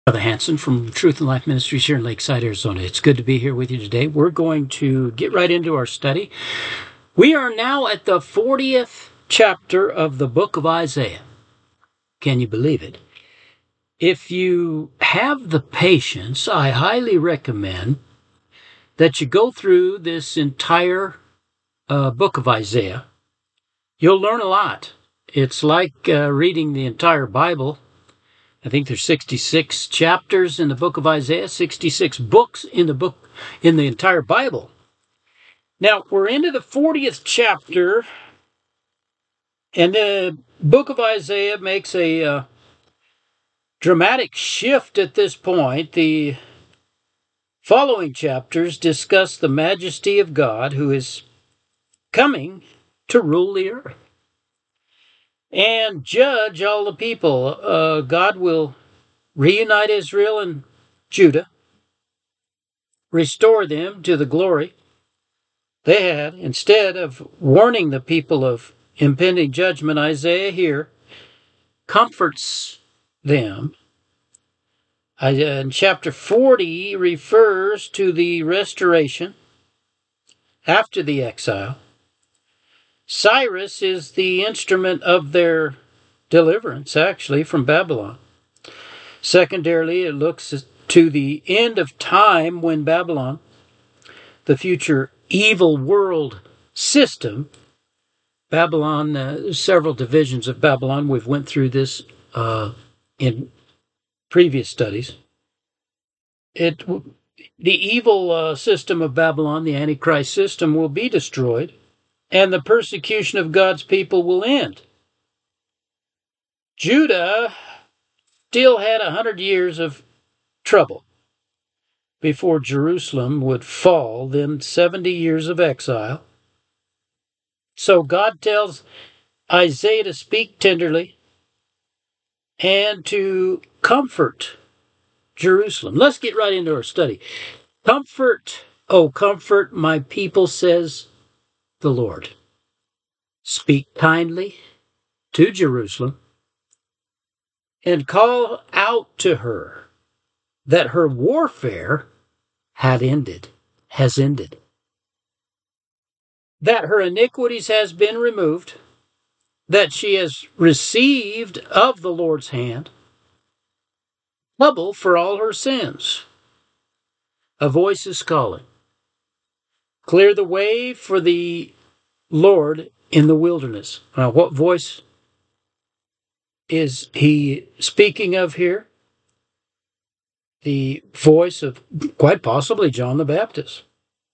Brother Hanson from Truth and Life Ministries here in Lakeside, Arizona. It's good to be here with you today. We're going to get right into our study. We are now at the 40th chapter of the book of Isaiah. Can you believe it? If you have the patience, I highly recommend that you go through this entire book of Isaiah. You'll learn a lot. It's like reading the entire Bible. I think there's 66 chapters in the book of Isaiah, 66 books in the entire Bible. Now, we're into the 40th chapter, and the book of Isaiah makes a dramatic shift at this point. The following chapters discuss the majesty of God who is coming to rule the earth and judge all the people. God will reunite Israel and Judah, restore them to the glory they had. Instead of warning the people of impending judgment, Isaiah here comforts them. In chapter 40 refers to the restoration after the exile. Cyrus is the instrument of their deliverance, actually, from Babylon. Secondarily, it looks to the end of time when Babylon, the future evil world system, Babylon, several divisions of Babylon, we've went through this in previous studies. The evil system of Babylon, the Antichrist system, will be destroyed, and the persecution of God's people will end. Judah still had 100 years of trouble before Jerusalem would fall, then 70 years of exile. So God tells Isaiah to speak tenderly and to comfort Jerusalem. Let's get right into our study. Comfort, oh, comfort my people, says the Lord. Speak kindly to Jerusalem and call out to her that her warfare has ended, that her iniquities has been removed, that she has received of the Lord's hand double for all her sins. A voice is calling. Clear the way for the Lord in the wilderness. Now, what voice is he speaking of here? The voice of quite possibly John the Baptist.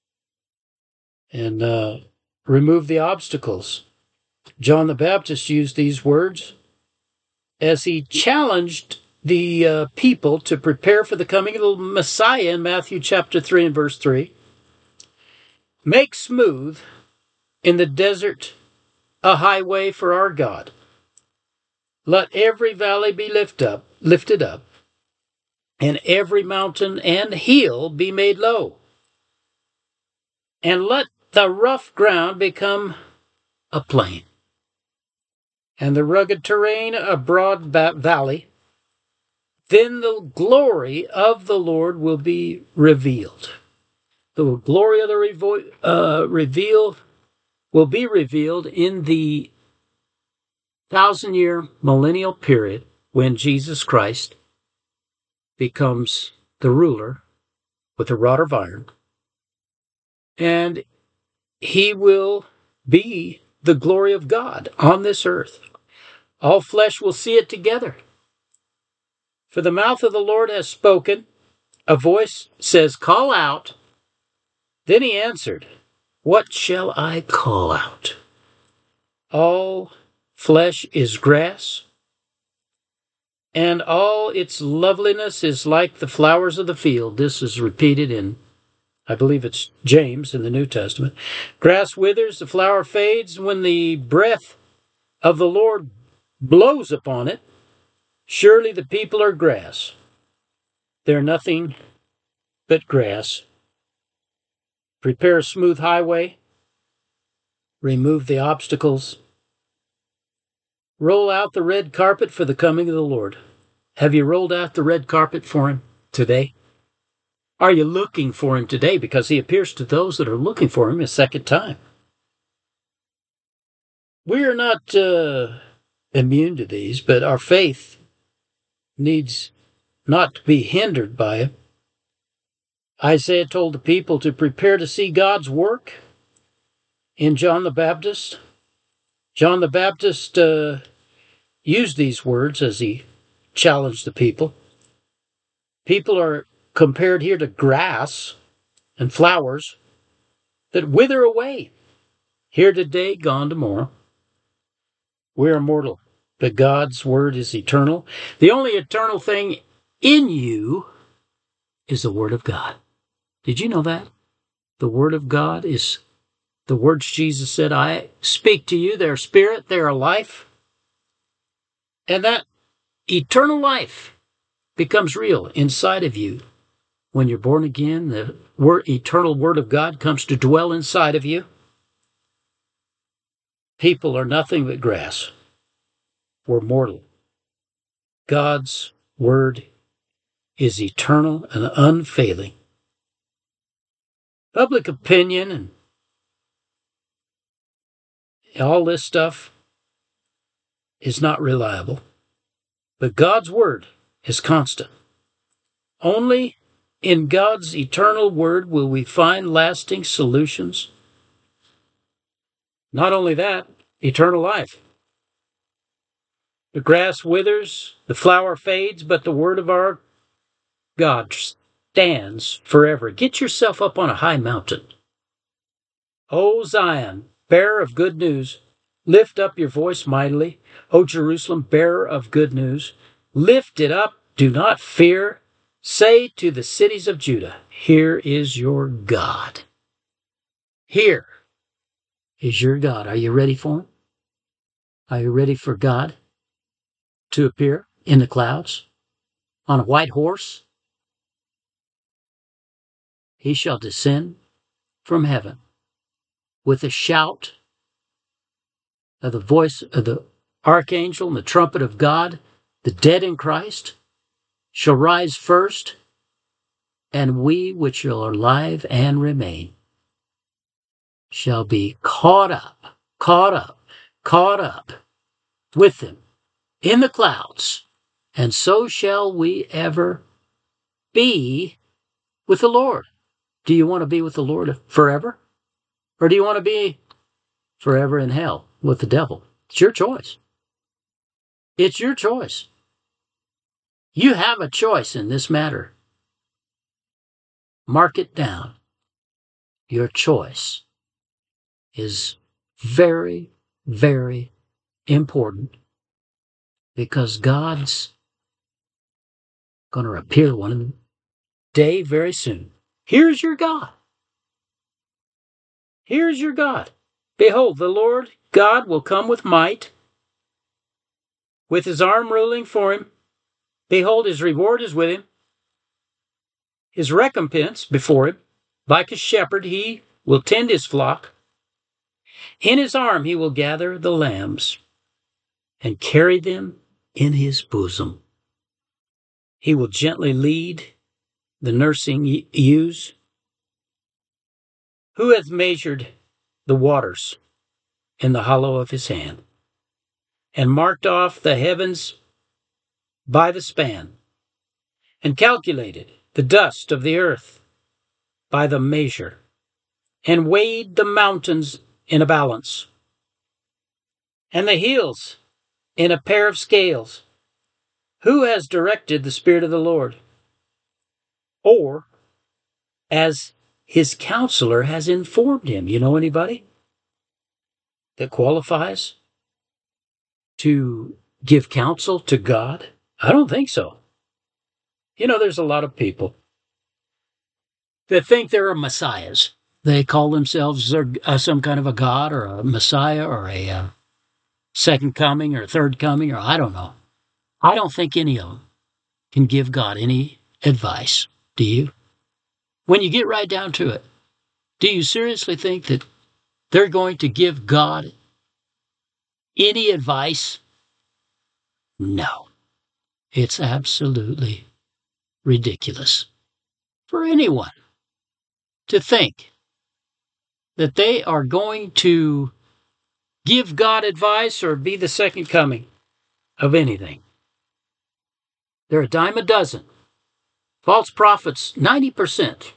And remove the obstacles. John the Baptist used these words as he challenged the people to prepare for the coming of the Messiah in Matthew chapter 3 and verse 3. Make smooth in the desert a highway for our God. Let every valley be lifted up, and every mountain and hill be made low. And let the rough ground become a plain, and the rugged terrain a broad valley. Then the glory of the Lord will be revealed. The glory of the will be revealed in the 1,000-year millennial period when Jesus Christ becomes the ruler with a rod of iron, and he will be the glory of God on this earth. All flesh will see it together. For the mouth of the Lord has spoken. A voice says, call out. Then he answered, what shall I call out? All flesh is grass, and all its loveliness is like the flowers of the field. This is repeated in, I believe it's James in the New Testament. Grass withers, the flower fades. When the breath of the Lord blows upon it, surely the people are grass. They're nothing but grass. Prepare a smooth highway. Remove the obstacles. Roll out the red carpet for the coming of the Lord. Have you rolled out the red carpet for him today? Are you looking for him today? Because he appears to those that are looking for him a second time. We are not immune to these, but our faith needs not to be hindered by it. Isaiah told the people to prepare to see God's work in John the Baptist. John the Baptist used these words as he challenged the people. People are compared here to grass and flowers that wither away. Here today, gone tomorrow. We are mortal, but God's word is eternal. The only eternal thing in you is the word of God. Did you know that? The word of God is the words Jesus said, I speak to you, they're spirit, they're life. And that eternal life becomes real inside of you. When you're born again, the eternal word of God comes to dwell inside of you. People are nothing but grass. We're mortal. God's word is eternal and unfailing. Public opinion and all this stuff is not reliable. But God's word is constant. Only in God's eternal word will we find lasting solutions. Not only that, eternal life. The grass withers, the flower fades, but the word of our God stands forever. Get yourself up on a high mountain. O Zion, bearer of good news, lift up your voice mightily. O Jerusalem, bearer of good news, lift it up, do not fear. Say to the cities of Judah, here is your God. Here is your God. Are you ready for him? Are you ready for God to appear in the clouds on a white horse? He shall descend from heaven with a shout of the voice of the archangel and the trumpet of God. The dead in Christ shall rise first, and we which are alive and remain shall be caught up with them in the clouds, and so shall we ever be with the Lord. Do you want to be with the Lord forever? Or do you want to be forever in hell with the devil? It's your choice. It's your choice. You have a choice in this matter. Mark it down. Your choice is very, very important, because God's going to appear one day very soon. Here's your God. Here's your God. Behold, the Lord God will come with might, with his arm ruling for him. Behold, his reward is with him, his recompense before him. Like a shepherd, he will tend his flock. In his arm he will gather the lambs and carry them in his bosom. He will gently lead the nursing ewes. Who hath measured the waters in the hollow of his hand, and marked off the heavens by the span, and calculated the dust of the earth by the measure, and weighed the mountains in a balance, and the hills in a pair of scales? Who has directed the Spirit of the Lord? Or as his counselor has informed him? You know anybody that qualifies to give counsel to God? I don't think so. You know, there's a lot of people that think they're messiahs. They call themselves some kind of a god or a messiah or a second coming or third coming, or I don't know. I don't think any of them can give God any advice. Do you? When you get right down to it, do you seriously think that they're going to give God any advice? No. It's absolutely ridiculous for anyone to think that they are going to give God advice or be the second coming of anything. They're a dime a dozen. False prophets, 90%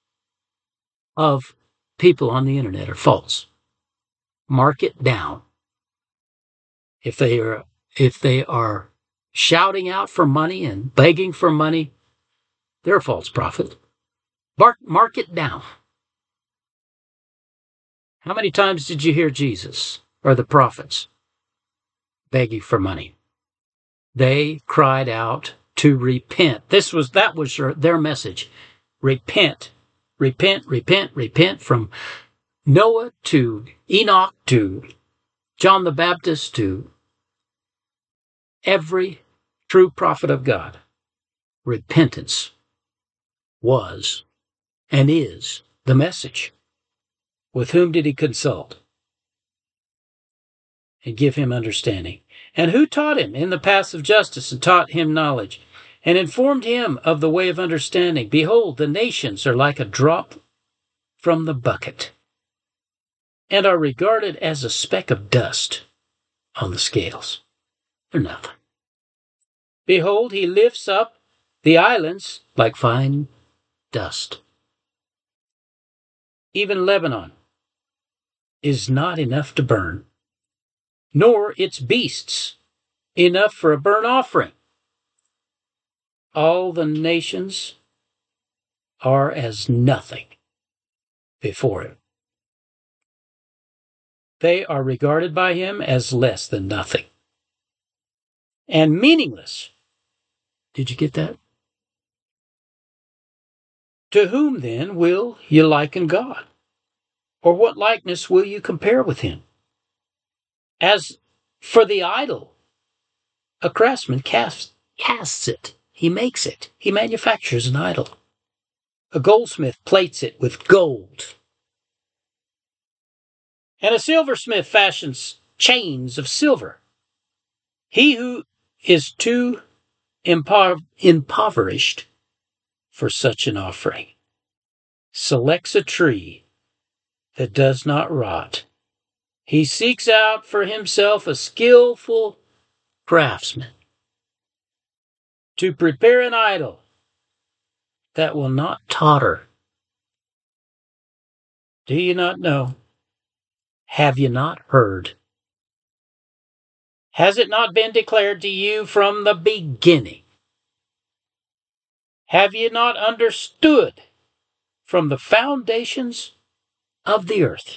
of people on the internet are false. Mark it down. If they are shouting out for money and begging for money, they're a false prophet. Mark it down. How many times did you hear Jesus or the prophets begging for money? They cried out to repent. That was their message. Repent. Repent, repent, repent, from Noah to Enoch to John the Baptist to every true prophet of God. Repentance was and is the message. With whom did he consult and give him understanding? And who taught him in the paths of justice and taught him knowledge and informed him of the way of understanding? Behold, the nations are like a drop from the bucket and are regarded as a speck of dust on the scales. They're nothing. Behold, he lifts up the islands like fine dust. Even Lebanon is not enough to burn, nor its beasts enough for a burnt offering. All the nations are as nothing before him. They are regarded by him as less than nothing and meaningless. Did you get that? To whom then will you liken God? Or what likeness will you compare with him? As for the idol, a craftsman casts it. He makes it. He manufactures an idol. A goldsmith plates it with gold. And a silversmith fashions chains of silver. He who is too impoverished for such an offering selects a tree that does not rot. He seeks out for himself a skillful craftsman to prepare an idol that will not totter. Do you not know? Have you not heard? Has it not been declared to you from the beginning? Have you not understood from the foundations of the earth?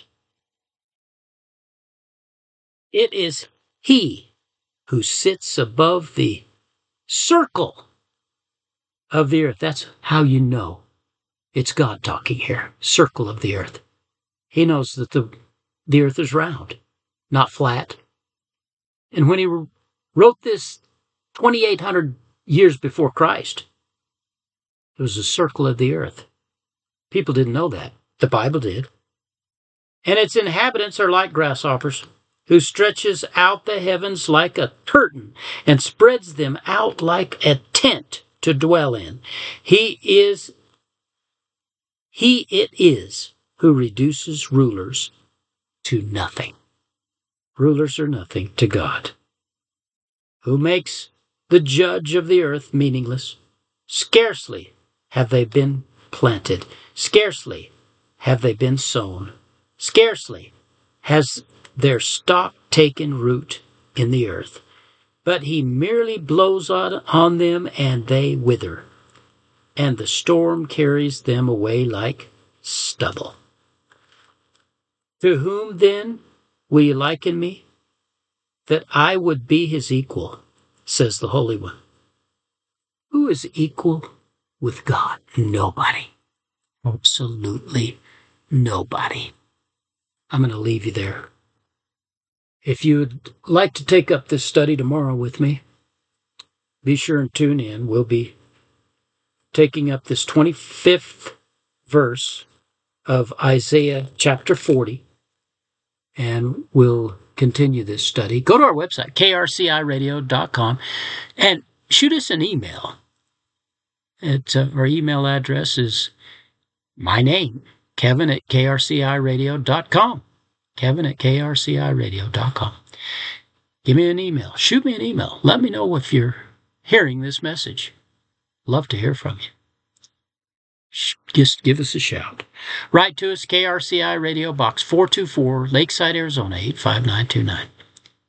It is he who sits above the circle of the earth. That's how you know it's God talking here. Circle of the earth. He knows that the earth is round, not flat. And when he wrote this 2,800 years before Christ, it was a circle of the earth. People didn't know that. The Bible did. And its inhabitants are like grasshoppers, who stretches out the heavens like a curtain and spreads them out like a tent to dwell in. He it is who reduces rulers to nothing. Rulers are nothing to God. Who makes the judge of the earth meaningless? Scarcely have they been planted. Scarcely have they been sown. Scarcely has their stalk taken root in the earth. But he merely blows on them and they wither, and the storm carries them away like stubble. To whom then will you liken me, that I would be his equal, says the Holy One? Who is equal with God? Nobody. Absolutely nobody. I'm going to leave you there. If you would like to take up this study tomorrow with me, be sure and tune in. We'll be taking up this 25th verse of Isaiah chapter 40, and we'll continue this study. Go to our website, krciradio.com, and shoot us an email. Our email address is my name, Kevin@krciradio.com. Kevin@krciradio.com. Give me an email. Shoot me an email. Let me know if you're hearing this message. Love to hear from you. Just give us a shout. Write to us, KRCI Radio Box 424, Lakeside, Arizona 85929.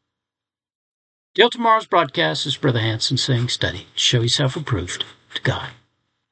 Till tomorrow's broadcast is Brother Hanson saying, study, show yourself approved to God.